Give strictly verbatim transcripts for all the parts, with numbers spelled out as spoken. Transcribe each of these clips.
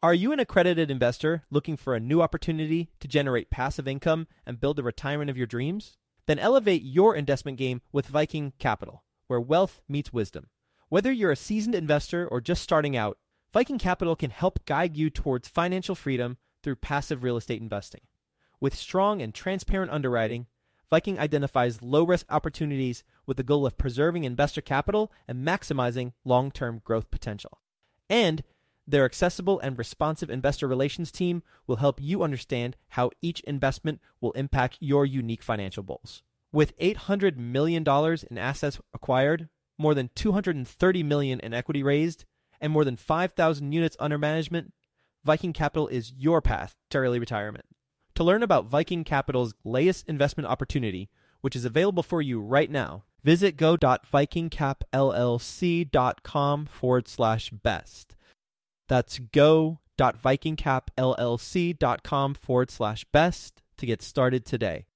Are you an accredited investor looking for a new opportunity to generate passive income and build the retirement of your dreams? Then elevate your investment game with Viking Capital, where wealth meets wisdom. Whether you're a seasoned investor or just starting out, Viking Capital can help guide you towards financial freedom through passive real estate investing. With strong and transparent underwriting, Viking identifies low-risk opportunities with the goal of preserving investor capital and maximizing long-term growth potential. And their accessible and responsive investor relations team will help you understand how each investment will impact your unique financial goals. With eight hundred million dollars in assets acquired, more than two hundred thirty million dollars in equity raised, and more than five thousand units under management, Viking Capital is your path to early retirement. To learn about Viking Capital's latest investment opportunity, which is available for you right now, visit go.vikingcapllc.com forward slash best. That's go.vikingcapllc.com forward slash best to get started today.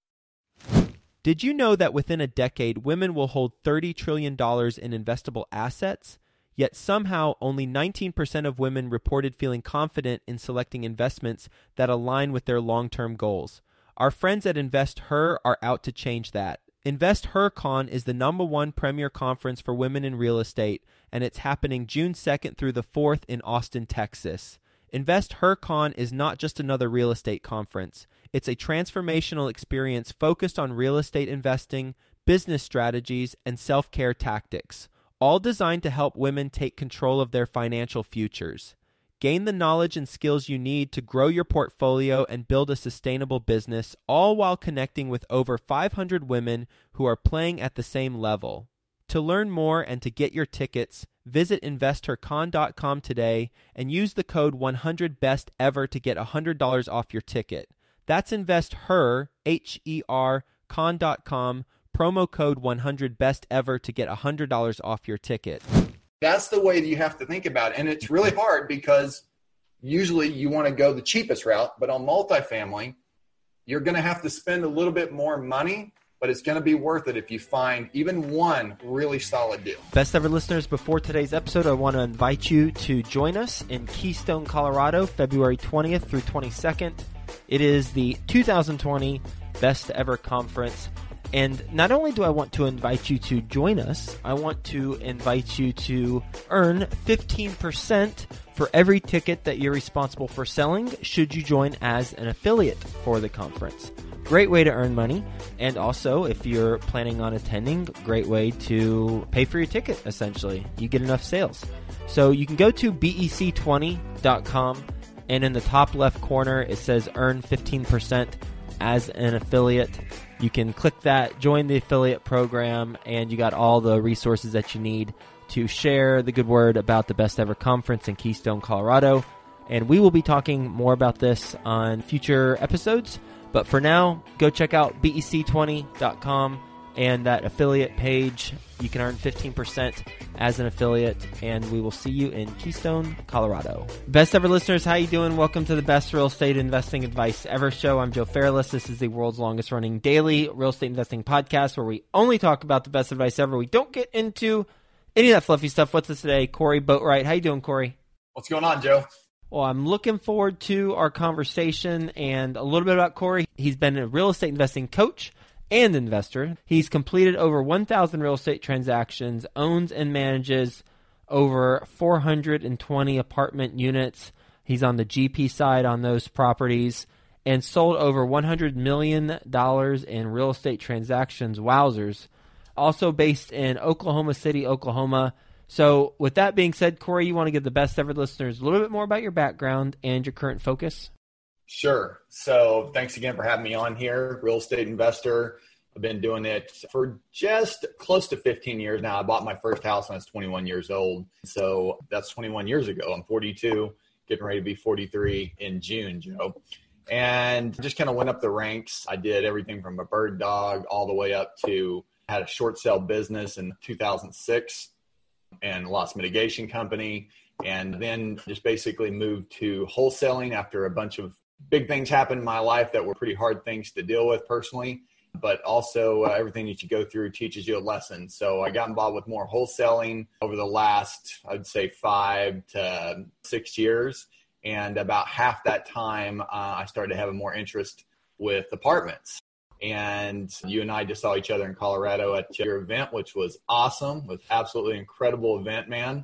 Did you know that within a decade, women will hold thirty trillion dollars in investable assets? Yet somehow only nineteen percent of women reported feeling confident in selecting investments that align with their long-term goals. Our friends at InvestHer are out to change that. InvestHerCon is the number one premier conference for women in real estate, and it's happening June second through the fourth in Austin, Texas. InvestHerCon is not just another real estate conference. It's a transformational experience focused on real estate investing, business strategies, and self-care tactics, all designed to help women take control of their financial futures. Gain the knowledge and skills you need to grow your portfolio and build a sustainable business, all while connecting with over five hundred women who are playing at the same level. To learn more and to get your tickets, visit investor con dot com today and use the code one hundred best ever to get one hundred dollars off your ticket. That's InvestHer, H E R, con dot com, promo code one hundred best ever to get one hundred dollars off your ticket. That's the way that you have to think about it. And it's really hard because usually you want to go the cheapest route, but on multifamily, you're going to have to spend a little bit more money, but it's going to be worth it if you find even one really solid deal. Best ever listeners, before today's episode, I want to invite you to join us in Keystone, Colorado, February twentieth through twenty-second. It is the two thousand twenty Best Ever Conference. And not only do I want to invite you to join us, I want to invite you to earn fifteen percent for every ticket that you're responsible for selling should you join as an affiliate for the conference. Great way to earn money. And also, if you're planning on attending, great way to pay for your ticket, essentially. You get enough sales. So you can go to B E C twenty dot com, and in the top left corner, it says earn fifteen percent as an affiliate. You can click that, join the affiliate program, and you got all the resources that you need to share the good word about the Best Ever Conference in Keystone, Colorado. And we will be talking more about this on future episodes. But for now, go check out B E C twenty dot com and that affiliate page. You can earn fifteen percent as an affiliate, and we will see you in Keystone, Colorado. Best ever listeners, how you doing? Welcome to the Best Real Estate Investing Advice Ever show. I'm Joe Fairless. This is the world's longest running daily real estate investing podcast where we only talk about the best advice ever. We don't get into any of that fluffy stuff. What's this today? Corey Boatwright. How you doing, Corey? What's going on, Joe? Well, I'm looking forward to our conversation and a little bit about Corey. He's been a real estate investing coach and investor. He's completed over one thousand real estate transactions, owns and manages over four hundred twenty apartment units. He's on the G P side on those properties and sold over one hundred million dollars in real estate transactions. Wowzers. Also based in Oklahoma City, Oklahoma. So with that being said, Corey, you want to give the best ever listeners a little bit more about your background and your current focus? Sure. So thanks again for having me on here. Real estate investor. I've been doing it for just close to fifteen years now. I bought my first house when I was twenty-one years old. So that's twenty-one years ago. I'm forty-two, getting ready to be forty-three in June, Joe. And just kind of went up the ranks. I did everything from a bird dog all the way up to had a short sale business in two thousand six and a loss mitigation company. And then just basically moved to wholesaling after a bunch of big things happened in my life that were pretty hard things to deal with personally, but also uh, everything that you go through teaches you a lesson. So I got involved with more wholesaling over the last, I'd say five to six years. And about half that time, uh, I started to have a more interest with apartments. And you and I just saw each other in Colorado at your event, which was awesome. It was absolutely incredible event, man.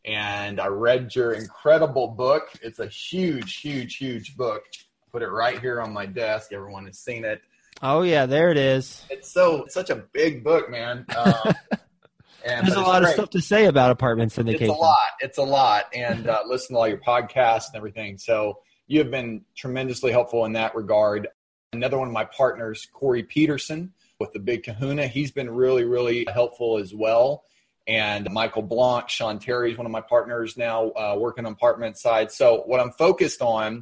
And I read your incredible book. It's a huge, huge, huge book. Put it right here on my desk. Everyone has seen it. Oh, yeah, there it is. It's so it's such a big book, man. Um, and There's a lot great. of stuff to say about apartment syndication. It's a lot. It's a lot. And uh, listen to all your podcasts and everything. So you have been tremendously helpful in that regard. Another one of my partners, Corey Peterson with the Big Kahuna, he's been really, really helpful as well. And Michael Blanc, Sean Terry is one of my partners now uh, working on apartment side. So what I'm focused on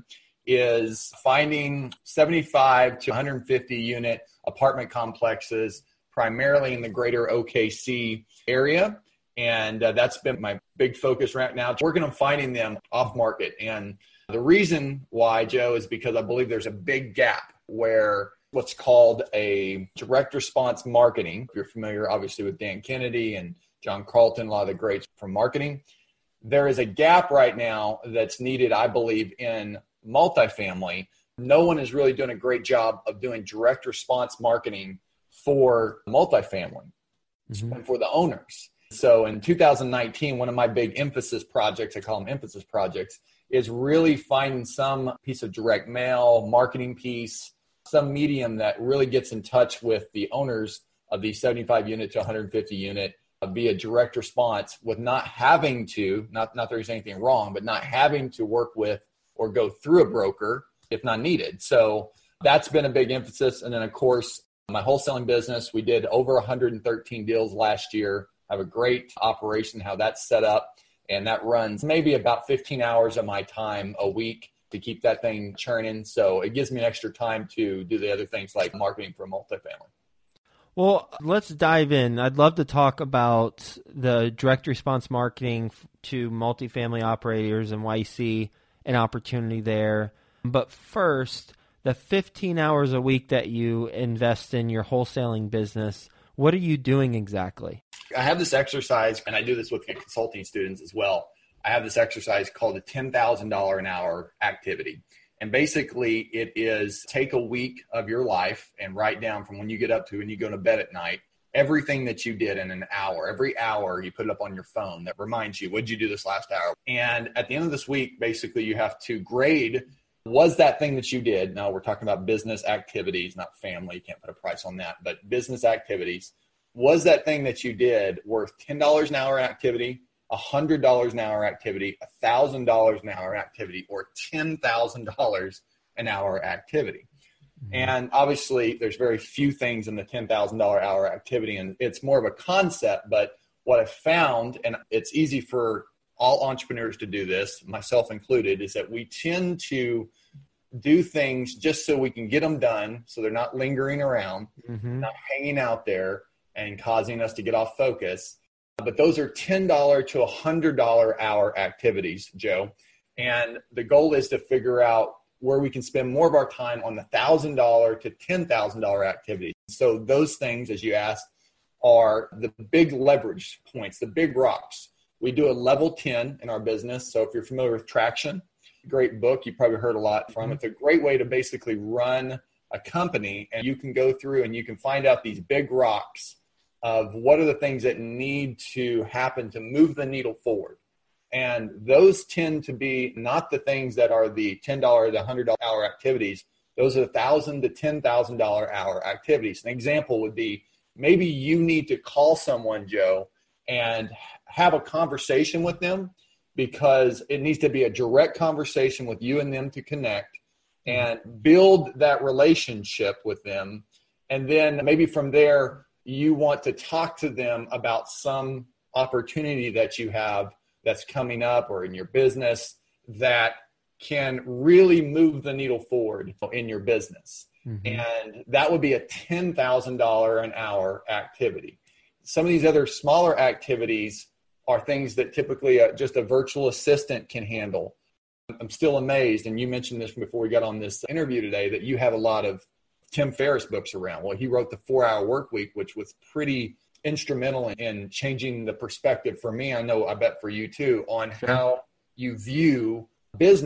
is finding seventy-five to one hundred fifty unit apartment complexes, primarily in the greater O K C area. And uh, that's been my big focus right now, working on finding them off market. And the reason why, Joe, is because I believe there's a big gap where what's called a direct response marketing, if you're familiar obviously with Dan Kennedy and John Carlton, a lot of the greats from marketing, there is a gap right now that's needed, I believe, in multifamily. No one is really doing a great job of doing direct response marketing for multifamily mm-hmm. and for the owners. So in two thousand nineteen, one of my big emphasis projects, I call them emphasis projects, is really finding some piece of direct mail, marketing piece, some medium that really gets in touch with the owners of the seventy-five unit to one hundred fifty unit uh, via direct response with not having to, not, not there's anything wrong, but not having to work with or go through a broker if not needed. So that's been a big emphasis. And then, of course, my wholesaling business, we did over one hundred thirteen deals last year. I have a great operation, how that's set up. And that runs maybe about fifteen hours of my time a week to keep that thing churning. So it gives me extra time to do the other things like marketing for multifamily. Well, let's dive in. I'd love to talk about the direct response marketing to multifamily operators and why you see an opportunity there. But first, the fifteen hours a week that you invest in your wholesaling business, what are you doing exactly? I have this exercise, and I do this with consulting students as well. I have this exercise called the ten thousand dollars an hour activity. And basically it is take a week of your life and write down from when you get up to when you go to bed at night, everything that you did in an hour. Every hour you put it up on your phone that reminds you, what did you do this last hour? And at the end of this week, basically you have to grade, was that thing that you did? Now we're talking about business activities, not family. You can't put a price on that, but business activities. Was that thing that you did worth ten dollars an hour activity, one hundred dollars an hour activity, one thousand dollars an hour activity, or ten thousand dollars an hour activity? Mm-hmm. And obviously there's very few things in the ten thousand dollars hour activity, and it's more of a concept. But what I found, and it's easy for all entrepreneurs to do this, myself included, is that we tend to do things just so we can get them done, so they're not lingering around, mm-hmm. not hanging out there and causing us to get off focus. But those are ten dollars to one hundred dollars hour activities, Joe. And the goal is to figure out where we can spend more of our time on the one thousand dollars to ten thousand dollars activities. So those things, as you asked, are the big leverage points, the big rocks. We do a level ten in our business. So if you're familiar with Traction, great book, you probably heard a lot from. It's a great way to basically run a company, and you can go through and you can find out these big rocks of what are the things that need to happen to move the needle forward. And those tend to be not the things that are the ten dollars to one hundred dollars hour activities. Those are the one thousand dollars to ten thousand dollars hour activities. An example would be maybe you need to call someone, Joe, and have a conversation with them, because it needs to be a direct conversation with you and them to connect and build that relationship with them. And then maybe from there, you want to talk to them about some opportunity that you have that's coming up or in your business that can really move the needle forward in your business. Mm-hmm. And that would be a ten thousand dollars an hour activity. Some of these other smaller activities are things that typically uh, just a virtual assistant can handle. I'm still amazed, and you mentioned this before we got on this interview today, that you have a lot of Tim Ferriss books around. Well, he wrote the four-hour work week, which was pretty instrumental in changing the perspective for me. I know, I bet for you too, on sure. how you view business and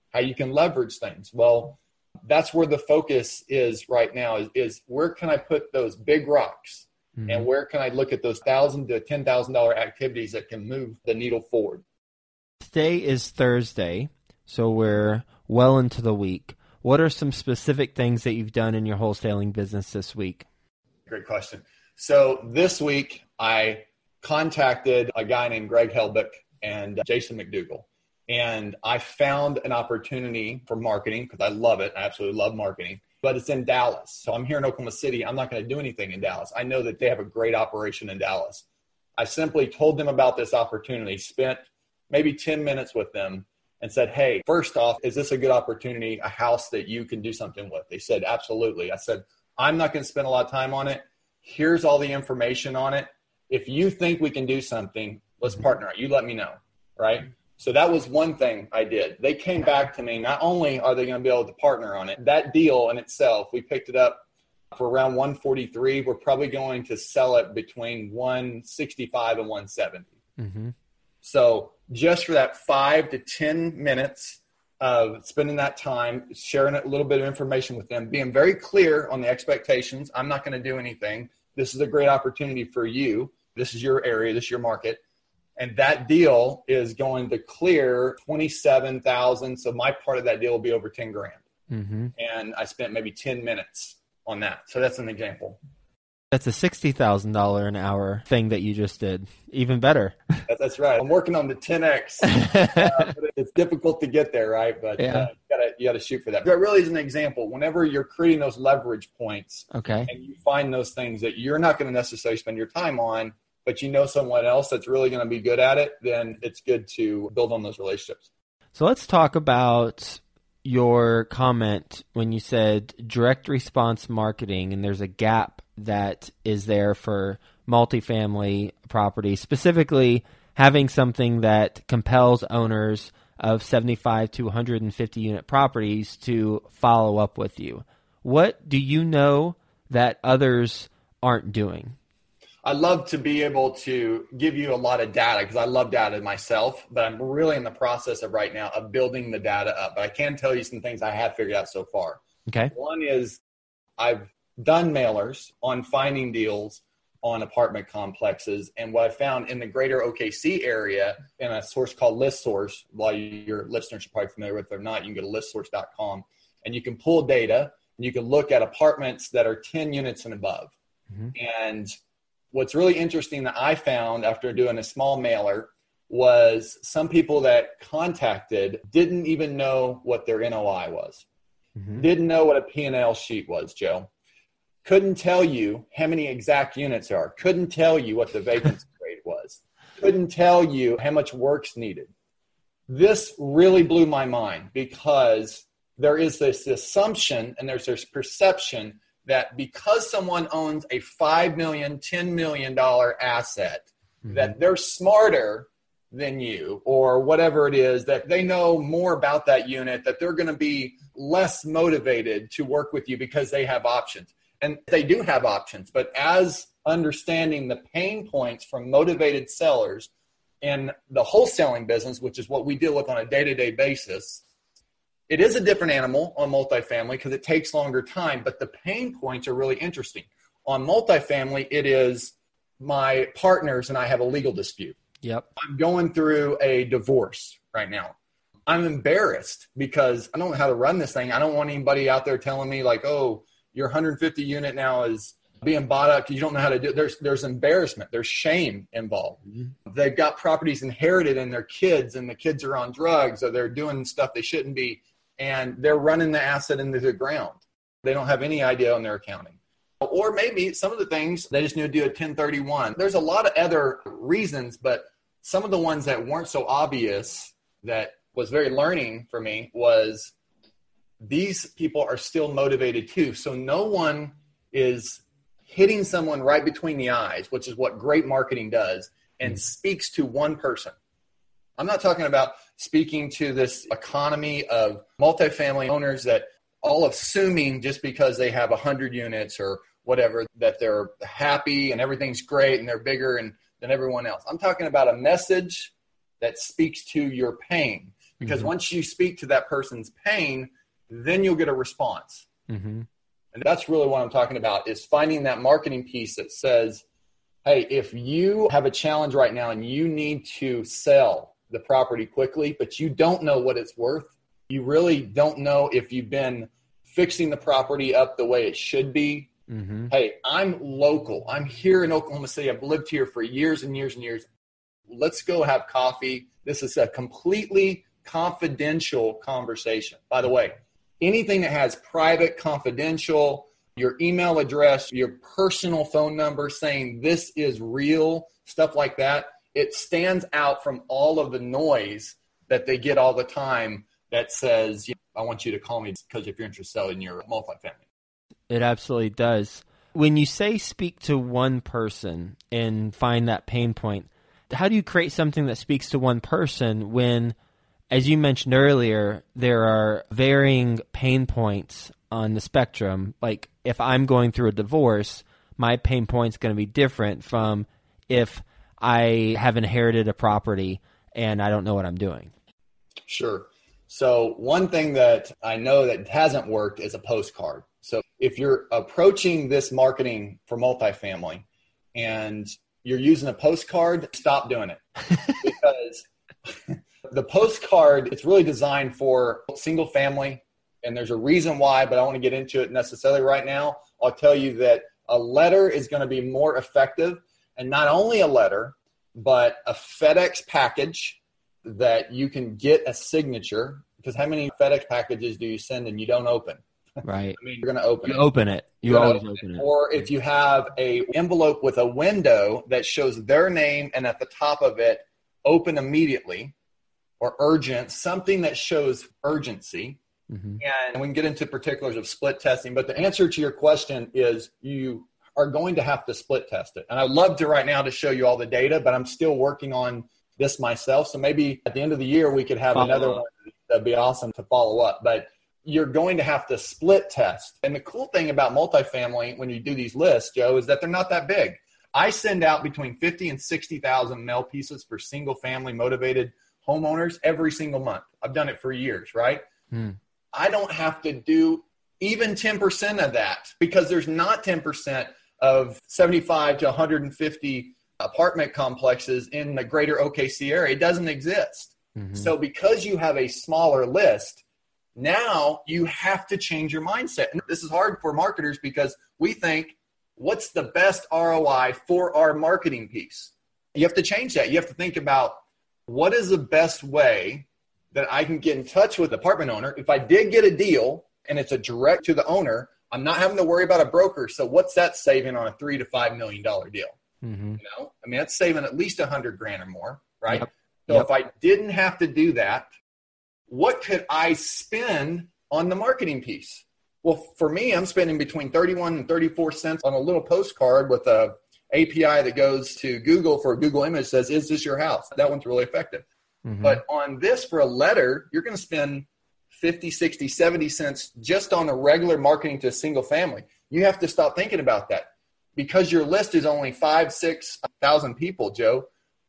how you can leverage things. Well, that's where the focus is right now is, is where can I put those big rocks mm-hmm. and where can I look at those one thousand dollars to ten thousand dollars activities that can move the needle forward. Today is Thursday, so we're well into the week. What are some specific things that you've done in your wholesaling business this week? Great question. So this week I contacted a guy named Greg Helbick and Jason McDougall. And I found an opportunity for marketing because I love it. I absolutely love marketing, but it's in Dallas. So I'm here in Oklahoma City. I'm not going to do anything in Dallas. I know that they have a great operation in Dallas. I simply told them about this opportunity, spent maybe ten minutes with them and said, hey, first off, is this a good opportunity, a house that you can do something with? They said, absolutely. I said, I'm not going to spend a lot of time on it. Here's all the information on it. If you think we can do something, let's partner. You let me know, right? So that was one thing I did. They came back to me. Not only are they going to be able to partner on it, that deal in itself, we picked it up for around one forty-three. We're probably going to sell it between one sixty-five and one seventy. Mm-hmm. So just for that five to ten minutes of spending that time, sharing a little bit of information with them, being very clear on the expectations. I'm not going to do anything. This is a great opportunity for you. This is your area. This is your market. And that deal is going to clear twenty-seven thousand. So my part of that deal will be over ten grand. Mm-hmm. And I spent maybe ten minutes on that. So that's an example. That's a sixty thousand dollars an hour thing that you just did. Even better. That's right. I'm working on the ten X. uh, but it's difficult to get there, right? But yeah. uh, you gotta you gotta shoot for that. That really is an example. Whenever you're creating those leverage points, okay, and you find those things that you're not going to necessarily spend your time on, but you know someone else that's really going to be good at it, then it's good to build on those relationships. So let's talk about your comment when you said direct response marketing, and there's a gap that is there for multifamily property, specifically having something that compels owners of seventy-five to one hundred fifty unit properties to follow up with you. What do you know that others aren't doing? I love to be able to give you a lot of data because I love data myself, but I'm really in the process of right now of building the data up. But I can tell you some things I have figured out so far. Okay. One is I've done mailers on finding deals on apartment complexes. And what I found in the greater O K C area in a source called ListSource, while your listeners are probably familiar with it or not, you can go to list source dot com and you can pull data and you can look at apartments that are ten units and above. Mm-hmm. And what's really interesting that I found after doing a small mailer was some people that contacted didn't even know what their N O I was. Mm-hmm. Didn't know what a P and L sheet was, Joe. Couldn't tell you how many exact units there are. Couldn't tell you what the vacancy rate was. Couldn't tell you how much work's needed. This really blew my mind because there is this assumption and there's this perception that because someone owns a five million dollars, ten million dollars asset, mm-hmm. that they're smarter than you or whatever it is, that they know more about that unit, that they're going to be less motivated to work with you because they have options. And they do have options, but as understanding the pain points from motivated sellers in the wholesaling business, which is what we deal with on a day-to-day basis, it is a different animal on multifamily because it takes longer time, but the pain points are really interesting. On multifamily, it is my partners and I have a legal dispute. Yep. I'm going through a divorce right now. I'm embarrassed because I don't know how to run this thing. I don't want anybody out there telling me like, oh, your one hundred fifty unit now is being bought up because you don't know how to do it. There's, there's embarrassment. There's shame involved. Mm-hmm. They've got properties inherited and their kids and the kids are on drugs or they're doing stuff they shouldn't be. And they're running the asset into the ground. They don't have any idea on their accounting. Or maybe some of the things, they just need to do a ten thirty-one. There's a lot of other reasons, but some of the ones that weren't so obvious that was very learning for me was these people are still motivated too. So no one is hitting someone right between the eyes, which is what great marketing does, and speaks to one person. I'm not talking about speaking to this economy of multifamily owners that all assuming just because they have one hundred units or whatever, that they're happy and everything's great and they're bigger and, than everyone else. I'm talking about a message that speaks to your pain, Because Mm-hmm. once you speak to that person's pain, then you'll get a response. Mm-hmm. And that's really what I'm talking about, is finding that marketing piece that says, hey, if you have a challenge right now and you need to sell the property quickly, but you don't know what it's worth, you really don't know if you've been fixing the property up the way it should be. Mm-hmm. Hey, I'm local. I'm here in Oklahoma City. I've lived here for years and years and years. Let's go have coffee. This is a completely confidential conversation. By the way, anything that has private, confidential, your email address, your personal phone number saying this is real, stuff like that, it stands out from all of the noise that they get all the time that says, you know, I want you to call me because if you're interested in your multifamily. It absolutely does. When you say speak to one person and find that pain point, how do you create something that speaks to one person when, as you mentioned earlier, there are varying pain points on the spectrum? Like if I'm going through a divorce, my pain point is going to be different from if I have inherited a property and I don't know what I'm doing. Sure. So one thing that I know that hasn't worked is a postcard. So if you're approaching this marketing for multifamily and you're using a postcard, stop doing it. Because the postcard, it's really designed for single family, and there's a reason why, but I don't want to get into it necessarily right now. I'll tell you that a letter is going to be more effective, and not only a letter, but a FedEx package that you can get a signature, because how many FedEx packages do you send and you don't open? Right. I mean, you're going to open you it. open it. You You're always open open it. it. Or if you have a envelope with a window that shows their name and at the top of it, open immediately or urgent, something that shows urgency. Mm-hmm. And we can get into particulars of split testing, but the answer to your question is you are going to have to split test it. And I'd love to right now to show you all the data, but I'm still working on this myself. So maybe at the end of the year, we could have follow another up. one that'd be awesome to follow up. But you're going to have to split test. And the cool thing about multifamily, when you do these lists, Joe, is that they're not that big. I send out between fifty and sixty thousand mail pieces for single family motivated homeowners every single month. I've done it for years, right? Hmm. I don't have to do even ten percent of that because there's not ten percent of seventy-five to one hundred fifty apartment complexes in the greater O K C area. It doesn't exist. Mm-hmm. So because you have a smaller list, now you have to change your mindset. And this is hard for marketers because we think, what's the best R O I for our marketing piece? You have to change that. You have to think about what is the best way that I can get in touch with the apartment owner. If I did get a deal and it's a direct to the owner, I'm not having to worry about a broker. So what's that saving on a three to five million dollar deal? Mm-hmm. You know, I mean, that's saving at least a hundred grand or more, right? Yep. So Yep. if I didn't have to do that, what could I spend on the marketing piece? Well, for me, I'm spending between thirty-one and thirty-four cents on a little postcard with a A P I that goes to Google for a Google image says, is this your house? That one's really effective. Mm-hmm. But on this for a letter, you're going to spend fifty, sixty, seventy cents just on a regular marketing to a single family. You have to stop thinking about that because your list is only five, six thousand people, Joe.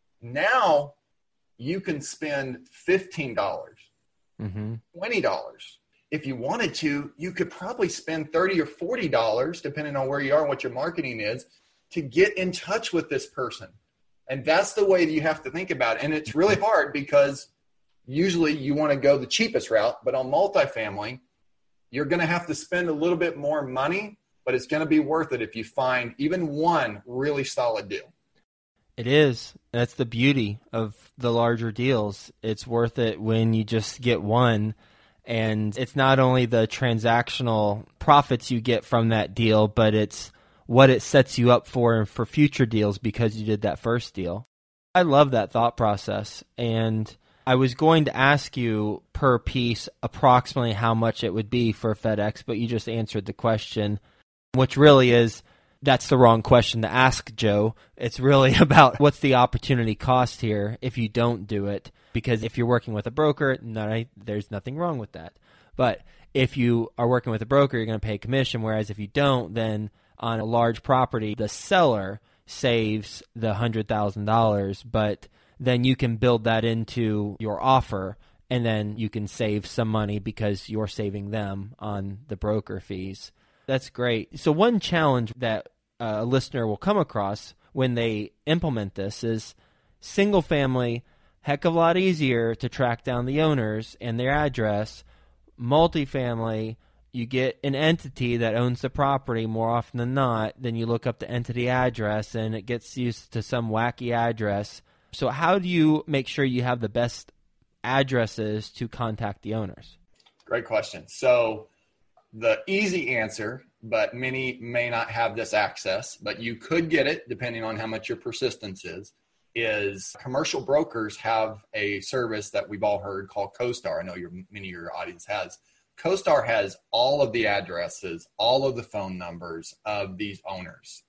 Now you can spend fifteen dollars, Mm-hmm. twenty dollars. If you wanted to, you could probably spend thirty or forty dollars, depending on where you are and what your marketing is, to get in touch with this person. And that's the way that you have to think about it. And it's really hard because usually you want to go the cheapest route, but on multifamily, you're going to have to spend a little bit more money, but it's going to be worth it if you find even one really solid deal. It is. That's the beauty of the larger deals. It's worth it when you just get one. And it's not only the transactional profits you get from that deal, but it's what it sets you up for for future deals because you did that first deal. I love that thought process. And I was going to ask you per piece approximately how much it would be for FedEx, but you just answered the question, which really is, that's the wrong question to ask, Joe. It's really about what's the opportunity cost here if you don't do it. Because if you're working with a broker, no, there's nothing wrong with that. But if you are working with a broker, you're going to pay commission, whereas if you don't, then on a large property, the seller saves the one hundred thousand dollars, but then you can build that into your offer and then you can save some money because you're saving them on the broker fees. That's great. So one challenge that a listener will come across when they implement this is single family, heck of a lot easier to track down the owners and their address. Multifamily, you get an entity that owns the property more often than not, then you look up the entity address and it gets used to some wacky address. So how do you make sure you have the best addresses to contact the owners? Great question. So the easy answer, but many may not have this access, but you could get it depending on how much your persistence is, is commercial brokers have a service that we've all heard called CoStar. I know your, many of your audience has. CoStar has all of the addresses, all of the phone numbers of these owners.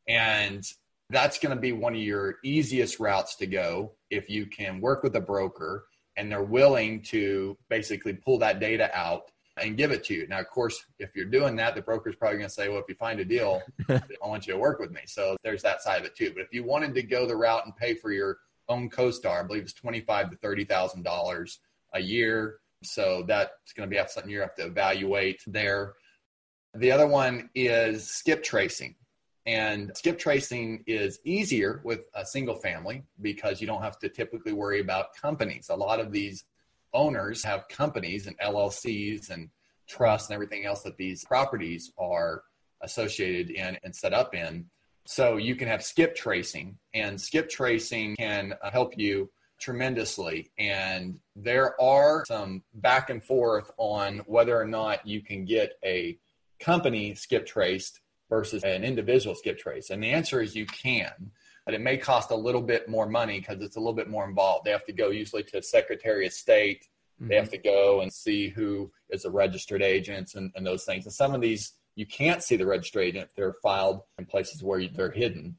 And that's going to be one of your easiest routes to go if you can work with a broker and they're willing to basically pull that data out and give it to you. Now, of course, if you're doing that, the broker's probably going to say, well, if you find a deal, I want you to work with me. So there's that side of it too. But if you wanted to go the route and pay for your own CoStar, I believe it's twenty-five thousand to thirty thousand dollars a year. So that's going to be something you have to evaluate there. The other one is skip tracing. And skip tracing is easier with a single family because you don't have to typically worry about companies. A lot of these owners have companies and L L Cs and trusts and everything else that these properties are associated in and set up in. So you can have skip tracing, and skip tracing can help you tremendously. And there are some back and forth on whether or not you can get a company skip traced versus an individual skip trace. And the answer is you can, but it may cost a little bit more money because it's a little bit more involved. They have to go usually to Secretary of State. Mm-hmm. They have to go and see who is a registered agent and, and those things. And some of these, you can't see the registered agent. They're filed in places where they're hidden.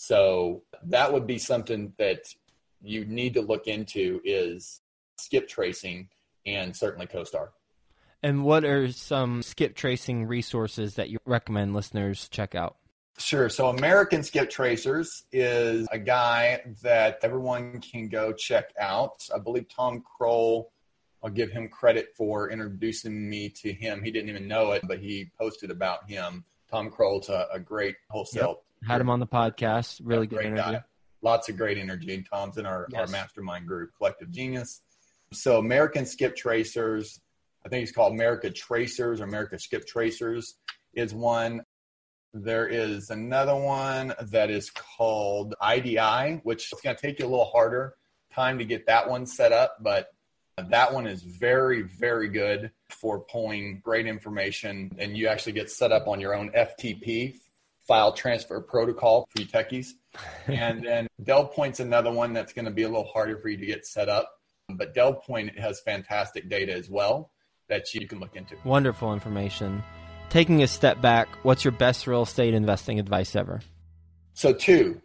So that would be something that you need to look into, is skip tracing and certainly CoStar. And what are some skip tracing resources that you recommend listeners check out? Sure. So American Skip Tracers is a guy that everyone can go check out. I believe Tom Kroll, I'll give him credit for introducing me to him. He didn't even know it, but he posted about him. Tom Kroll's a, a great wholesale. Yep. Had him on the podcast. Really good interview. Guy. Lots of great energy. Tom's in our, yes. our mastermind group, Collective Genius. So American Skip Tracers, I think it's called America Tracers or America Skip Tracers is one. There is another one that is called I D I, which is going to take you a little harder time to get that one set up, but that one is very, very good for pulling great information, and you actually get set up on your own F T P, file transfer protocol for you techies. And then DelPoint's another one that's going to be a little harder for you to get set up, but DelPoint has fantastic data as well that you can look into. Wonderful information. Taking a step back, what's your best real estate investing advice ever? So two,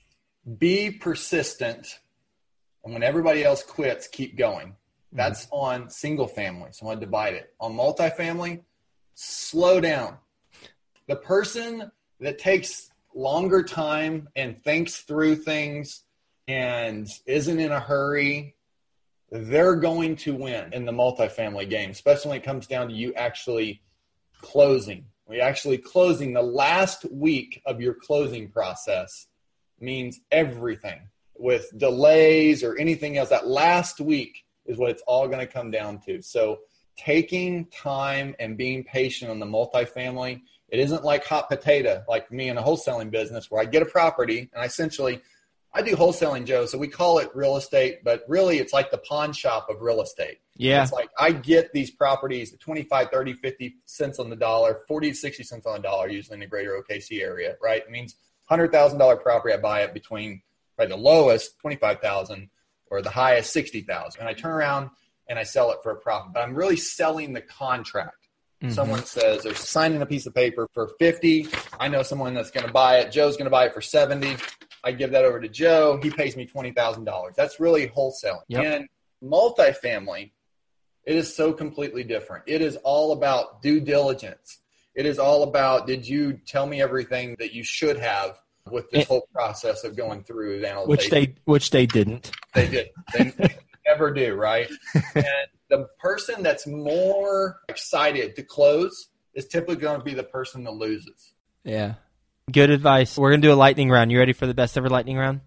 be persistent. And when everybody else quits, keep going. That's mm-hmm. on single family. So I'm going to divide it. On multifamily, slow down. The person that takes longer time and thinks through things and isn't in a hurry, they're going to win in the multifamily game, especially when it comes down to you actually closing. We actually closing the last week of your closing process means everything. With delays or anything else, that last week is what it's all going to come down to. So taking time and being patient on the multifamily, it isn't like hot potato, like me in a wholesaling business where I get a property and I essentially – I do wholesaling, Joe, so we call it real estate, but really it's like the pawn shop of real estate. Yeah. It's like I get these properties at twenty-five, thirty, fifty cents on the dollar, forty to sixty cents on the dollar, usually in the greater O K C area, right? It means one hundred thousand dollars property, I buy it between probably the lowest, twenty-five thousand dollars, or the highest, sixty thousand dollars. And I turn around and I sell it for a profit. But I'm really selling the contract. Mm-hmm. Someone says they're signing a piece of paper for fifty. I know someone that's going to buy it. Joe's going to buy it for seventy. I give that over to Joe. He pays me twenty thousand dollars. That's really wholesaling. Yep. And multifamily, it is so completely different. It is all about due diligence. It is all about, did you tell me everything that you should have with this whole process of going through the analysis? Which they, which they didn't. They did. They, never do, right? And the person that's more excited to close is typically going to be the person that loses. Yeah. Good advice. We're going to do a lightning round. You ready for the best ever lightning round?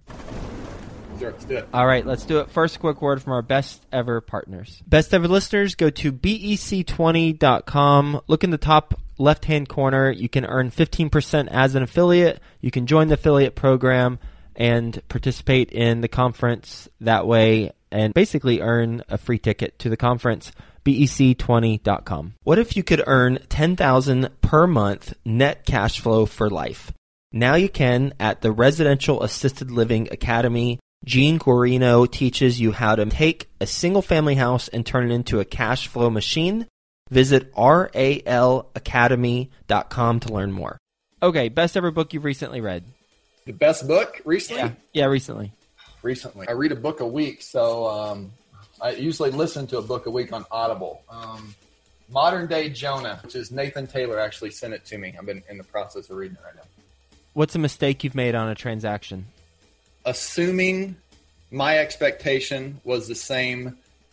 Sure, let's do it. All right, let's do it. First, a quick word from our best ever partners. Best ever listeners, go to B E C twenty dot com. Look in the top left-hand corner. You can earn fifteen percent as an affiliate. You can join the affiliate program and participate in the conference that way and basically earn a free ticket to the conference. B E C twenty dot com. What if you could earn ten thousand dollars per month net cash flow for life? Now you can at the Residential Assisted Living Academy. Gene Guarino teaches you how to take a single-family house and turn it into a cash flow machine. Visit R A L academy dot com to learn more. Okay, best ever book you've recently read. The best book recently? Yeah, yeah recently. Recently. I read a book a week, so um, I usually listen to a book a week on Audible. Um, Modern Day Jonah, which is Nathan Taylor actually sent it to me. I've been in the process of reading it right now. What's a mistake you've made on a transaction? Assuming my expectation was the same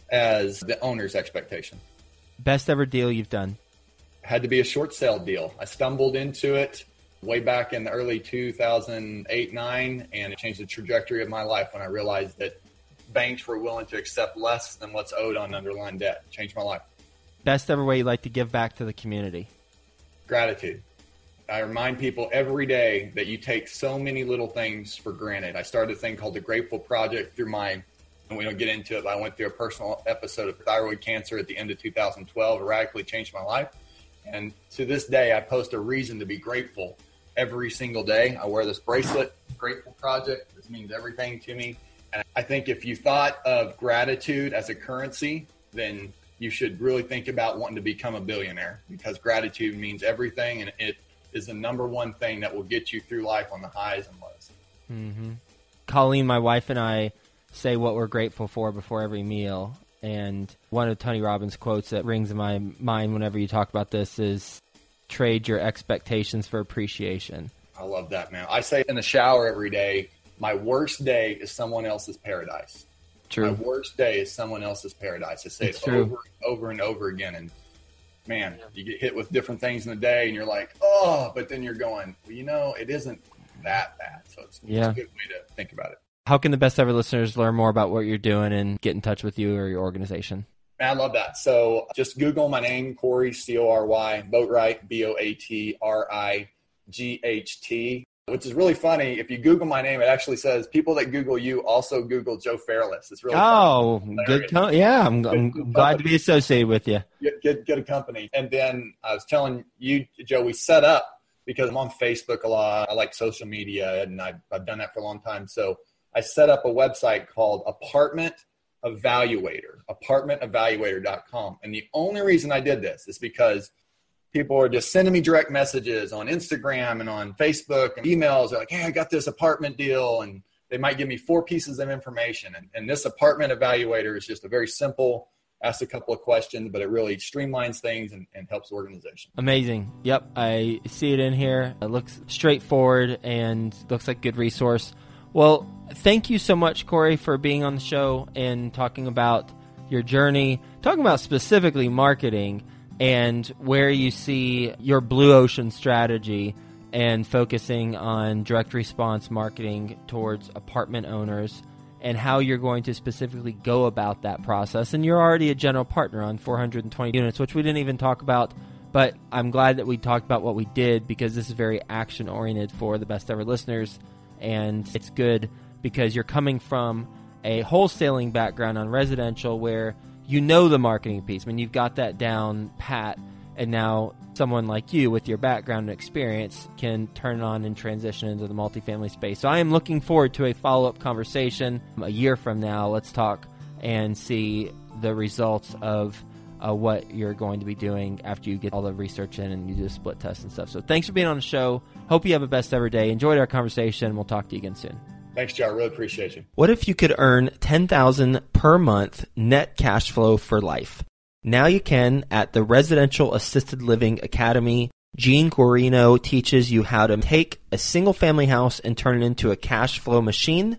as the owner's expectation. Best ever deal you've done? Had to be a short sale deal. I stumbled into it way back in the early two thousand eight, nine, and it changed the trajectory of my life when I realized that banks were willing to accept less than what's owed on underlying debt. It changed my life. Best ever way you like to give back to the community? Gratitude. I remind people every day that you take so many little things for granted. I started a thing called the Grateful Project through my, and we don't get into it, but I went through a personal episode of thyroid cancer at the end of two thousand twelve. It radically changed my life. And to this day, I post a reason to be grateful every single day. I wear this bracelet, Grateful Project. This means everything to me. And I think if you thought of gratitude as a currency, then you should really think about wanting to become a billionaire, because gratitude means everything, and it is the number one thing that will get you through life on the highs and lows. Mm-hmm. Colleen, my wife, and I say what we're grateful for before every meal. And one of Tony Robbins' quotes that rings in my mind whenever you talk about this is, trade your expectations for appreciation. I love that, man. I say in the shower every day, my worst day is someone else's paradise. True. My worst day is someone else's paradise. I say it's it true. over and over and over again. And man, you get hit with different things in the day and you're like, oh, but then you're going, well, you know, it isn't that bad. So it's, yeah. it's a good way to think about it. How can the best ever listeners learn more about what you're doing and get in touch with you or your organization? Man, I love that. So just Google my name, Corey, C O R Y, Boatwright, B O A T R I G H T, which is really funny. If you Google my name, it actually says people that Google you also Google Joe Fairless. It's really Oh, funny. good. Com- yeah, I'm, I'm good glad to be associated with you. Good, good, good company. And then I was telling you, Joe, we set up because I'm on Facebook a lot. I like social media, and I've, I've done that for a long time. So I set up a website called Apartment Evaluator, apartment evaluator dot com. And the only reason I did this is because people are just sending me direct messages on Instagram and on Facebook and emails. They're like, hey, I got this apartment deal. And they might give me four pieces of information. And, and this Apartment Evaluator is just a very simple, ask a couple of questions, but it really streamlines things and, and helps the organization. Amazing. Yep, I see it in here. It looks straightforward and looks like a good resource. Well, thank you so much, Corey, for being on the show and talking about your journey, talking about specifically marketing and where you see your blue ocean strategy and focusing on direct response marketing towards apartment owners and how you're going to specifically go about that process. And you're already a general partner on four hundred twenty units, which we didn't even talk about, but I'm glad that we talked about what we did because this is very action-oriented for the best ever listeners. And it's good because you're coming from a wholesaling background on residential where you know the marketing piece. I mean, you've got that down pat, and now someone like you with your background and experience can turn on and transition into the multifamily space. So I am looking forward to a follow-up conversation a year from now. Let's talk and see the results of uh, what you're going to be doing after you get all the research in and you do a split test and stuff. So thanks for being on the show. Hope you have a best ever day. Enjoyed our conversation. We'll talk to you again soon. Thanks, Joe. I really appreciate you. What if you could earn ten thousand dollars per month net cash flow for life? Now you can at the Residential Assisted Living Academy. Gene Guarino teaches you how to take a single-family house and turn it into a cash flow machine.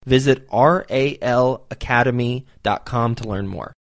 Visit R A L academy dot com to learn more.